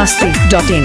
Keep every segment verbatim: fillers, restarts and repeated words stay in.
masti dot in.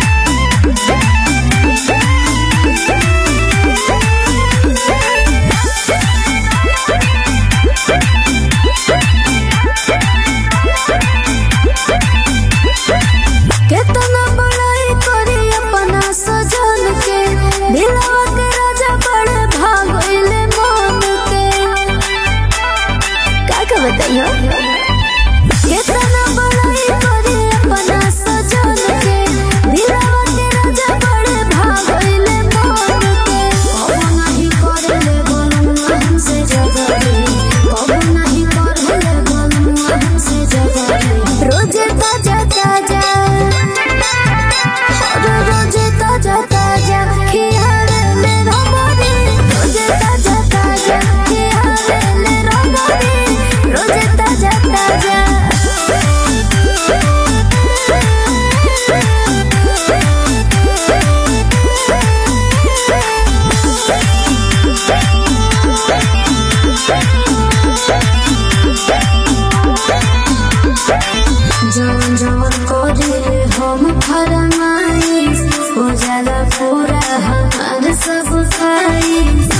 जवन जवन कोरे हम फरमाइश हो जाला पूरा हमार सब ख्वाहिश।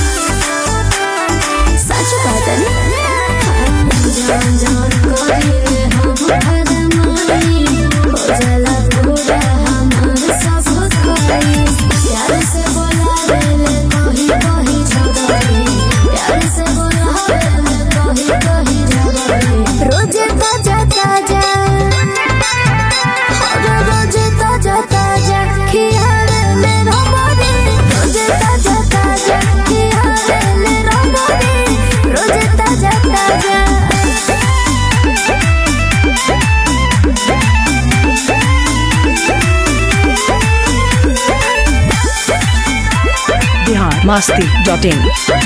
सच कहता नहीं जवन जवन कोरे हम फरमाइश हो जाला पूरा हमार सब ख्वाहिश। प्यार से बोला ले कहीं कहीं झगड़े, प्यार से बोला ले कहीं कहीं झगड़े। रोजे ताजा ताजा masti dot in.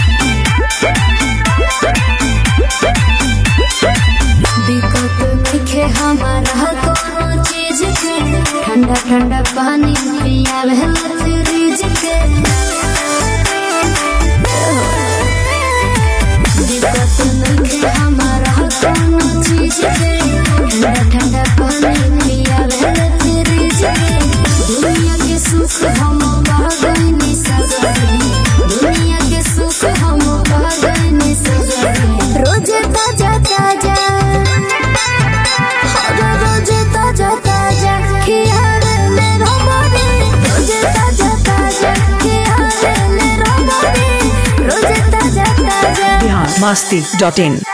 दिक्कत लिखे हमारा कोनो चीज के, ठंडा ठंडा पानी पियावे फ्रिज के। दिक्कत लिखे हमारा कोनो चीज के, ठंडा ठंडा पानी पियावे फ्रिज के। दुनिया के सुख हम बागनी सगरे, दुनिया के सुख हम बागनी सगरे। रोजे ताजा ताजा रोजे ताजा ताजा खियावे मेरा बॉडी, रोजे ताजा ताजा खियावे मेरा बॉडी, रोजे ताजा ताजा masti dot in.